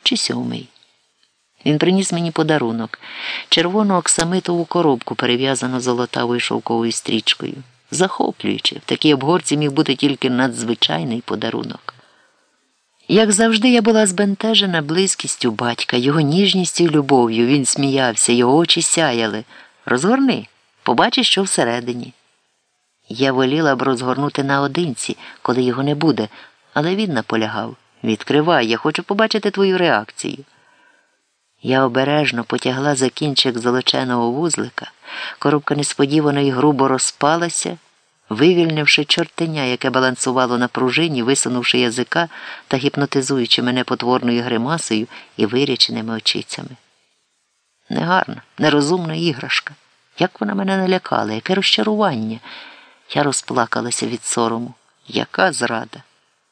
чи 7. Він приніс мені подарунок – червону оксамитову коробку, перев'язану золотавою шовковою стрічкою. Захоплююче, в такій обгорці міг бути тільки надзвичайний подарунок. Як завжди, я була збентежена близькістю батька, його ніжністю і любов'ю. Він сміявся, його очі сяяли. «Розгорни, побачиш, що всередині». Я воліла б розгорнути наодинці, коли його не буде, але він наполягав. «Відкривай, я хочу побачити твою реакцію». Я обережно потягла за кінчик золоченого вузлика. Коробка несподівано і грубо розпалася, вивільнивши чортеня, яке балансувало на пружині, висунувши язика та гіпнотизуючи мене потворною гримасою і виряченими очицями. Негарна, нерозумна іграшка. Як вона мене налякала, яке розчарування. Я розплакалася від сорому. Яка зрада.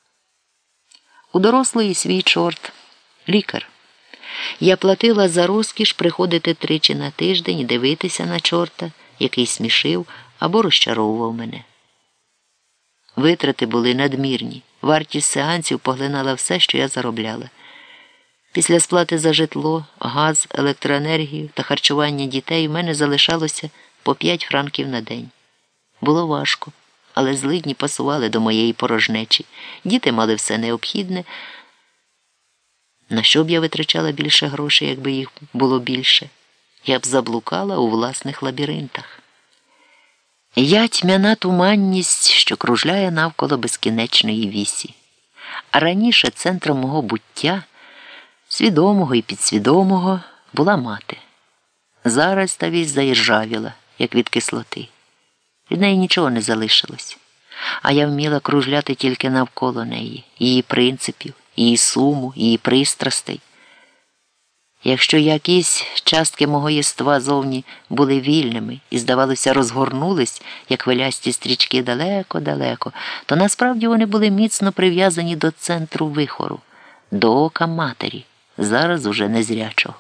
У дорослої свій чорт – лікар. Я платила за розкіш приходити 3 на тиждень і дивитися на чорта, який смішив або розчаровував мене. Витрати були надмірні. Вартість сеансів поглинала все, що я заробляла. Після сплати за житло, газ, електроенергію та харчування дітей в мене залишалося по 5 франків на день. Було важко, але злидні пасували до моєї порожнечі. Діти мали все необхідне. На що б я витрачала більше грошей, якби їх було більше? Я б заблукала у власних лабіринтах. Я тьмяна туманність, що кружляє навколо безкінечної вісі. А раніше центром мого буття, свідомого і підсвідомого, була мати. Зараз та вісь заіржавіла, як від кислоти. Від неї нічого не залишилось. А я вміла кружляти тільки навколо неї, її принципів, її суму, її пристрастей. Якщо якісь частки мого єства зовні були вільними і, здавалося, розгорнулись, як хвилясті стрічки далеко-далеко, то насправді вони були міцно прив'язані до центру вихору, до ока матері, зараз уже незрячого.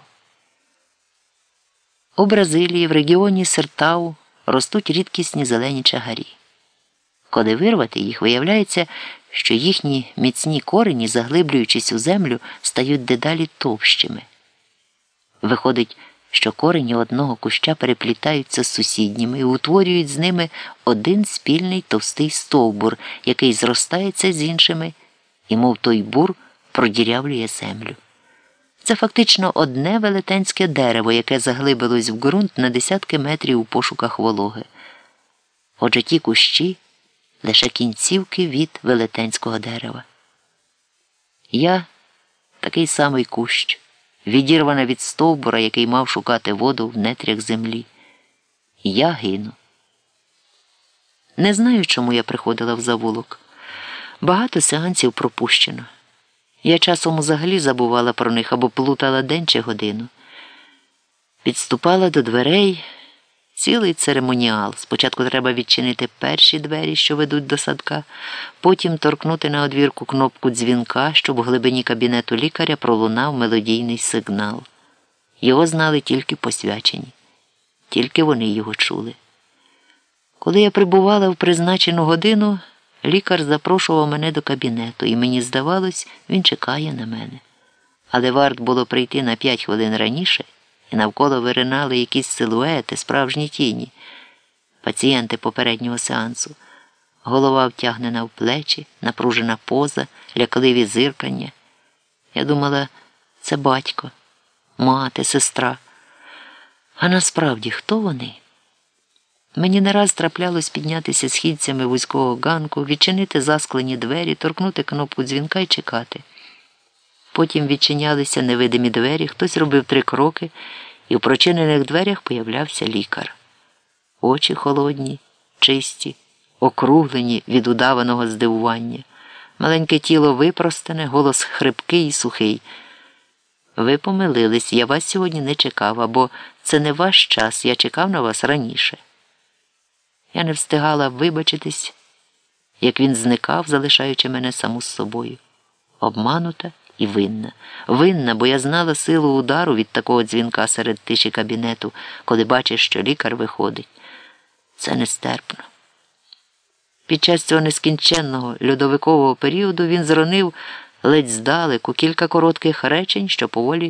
У Бразилії, в регіоні Сертау, ростуть рідкісні зелені чагарі. Коли вирвати їх, виявляється, що їхні міцні корені, заглиблюючись у землю, стають дедалі товщими. Виходить, що корені одного куща переплітаються з сусідніми і утворюють з ними один спільний товстий стовбур, який зростається з іншими і, мов той бур, продірявлює землю. Це фактично одне велетенське дерево, яке заглибилось в ґрунт на десятки метрів у пошуках вологи. Отже, ті кущі – лише кінцівки від велетенського дерева. Я – такий самий кущ, відірвана від стовбура, який мав шукати воду в нетрях землі. Я гину. Не знаю, чому я приходила в завулок. Багато сеансів пропущено. Я часом взагалі забувала про них або плутала день чи годину. Підступала до дверей. Цілий церемоніал. Спочатку треба відчинити перші двері, що ведуть до садка, потім торкнути на одвірку кнопку дзвінка, щоб у глибині кабінету лікаря пролунав мелодійний сигнал. Його знали тільки посвячені. Тільки вони його чули. Коли я прибувала в призначену годину, лікар запрошував мене до кабінету, і мені здавалось, він чекає на мене. Але варт було прийти на 5 хвилин раніше, і навколо виринали якісь силуети, справжні тіні. Пацієнти попереднього сеансу. Голова втягнена в плечі, напружена поза, лякливі зиркання. Я думала, це батько, мати, сестра. А насправді, хто вони? Мені не раз траплялось піднятися східцями вузького ганку, відчинити засклені двері, торкнути кнопку дзвінка і чекати. Потім відчинялися невидимі двері, хтось робив 3 кроки, і в прочинених дверях появлявся лікар. Очі холодні, чисті, округлені від удаваного здивування. Маленьке тіло випростане, голос хрипкий і сухий. «Ви помилились, я вас сьогодні не чекав, або це не ваш час, я чекав на вас раніше». Я не встигала вибачитись, як він зникав, залишаючи мене саму з собою. Обманута і винна. Винна, бо я знала силу удару від такого дзвінка серед тиші кабінету, коли бачиш, що лікар виходить. Це нестерпно. Під час цього нескінченного льодовикового періоду він зронив ледь здалеку кілька коротких речень, що поволі